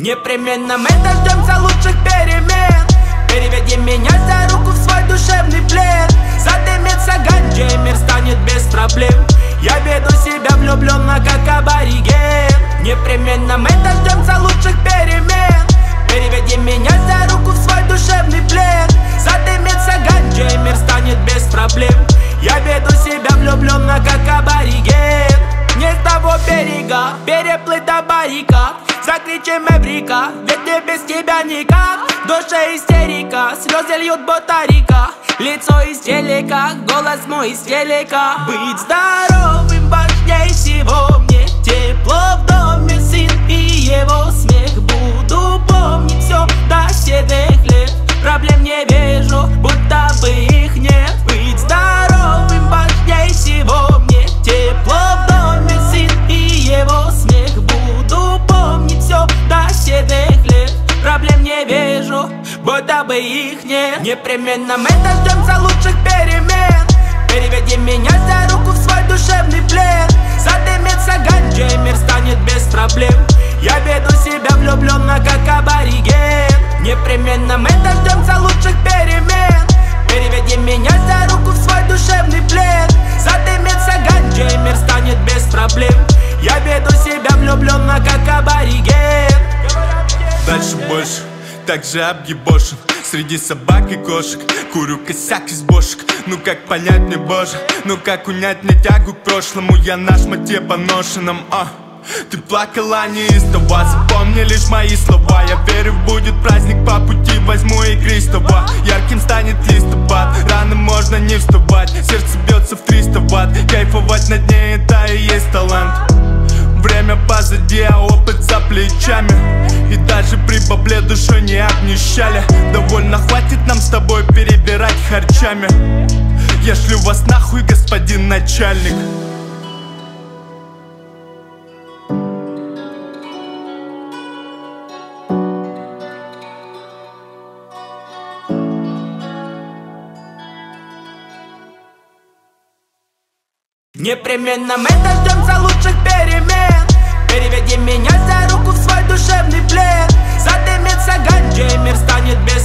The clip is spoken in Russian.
Непременно мы дождемся лучших перемен. Переведи меня за руку в свой душевный плен. Задымится ганджа и мир станет без проблем. Я веду себя влюбленно, как абориген. Непременно мы дождемся лучших перемен. Переведи меня за руку в свой душевный плен. Задымится ганджа и мир станет без проблем. Я веду себя влюбленно, как абориген. Не с того берега переплыть до баррикад. Закричим эврика, ведь мне без тебя никак. В душе истерика, слезы льют батарика. Лицо из телека, голос мой из телека. Быть здоровым важнее всего мне. Тепло в доме, сын и его смех. Буду помнить все до седых лет. Проблем не вижу, будто бы их нет. Быть здоровым важнее всего мне. Тепло в доме, сын и его смех. Буду помнить все до седых лет. Проблем не вижу, будто бы их нет. Непременно мы дождемся лучших перемен. Переведи меня за руку в свой душевный плен. Задымится ганджа и мир станет без проблем. Я веду себя влюбленно, как абориген. Непременно мы дождемся лучших перемен. Переведи меня за руку в свой душевный плен. Задымится ганджа и мир станет без проблем. Я веду себя влюбленно, как абориген. Дальше больше, так же объебошен. Среди собак и кошек курю косяк из бошек. Ну как понять мне, боже, ну как унять мне тягу к прошлому. Я на шмоте поношенном, Ты плакала неистово, запомни лишь мои слова. Я верю, будет праздник по пути, возьму игристого. Ярким станет листопад, рано можно не вставать. Сердце бьется в 300 ватт, кайфовать на дне, это и есть талант. Время позади, а опыт за плечами. И даже при бабле душой не обнищали. Довольно хватит нам с тобой перебирать харчами. Я шлю вас нахуй, господин начальник. Непременно мы дождемся лучших перемен. Переведи меня за руку в свой душевный плен. Задымится ганджа и мир станет без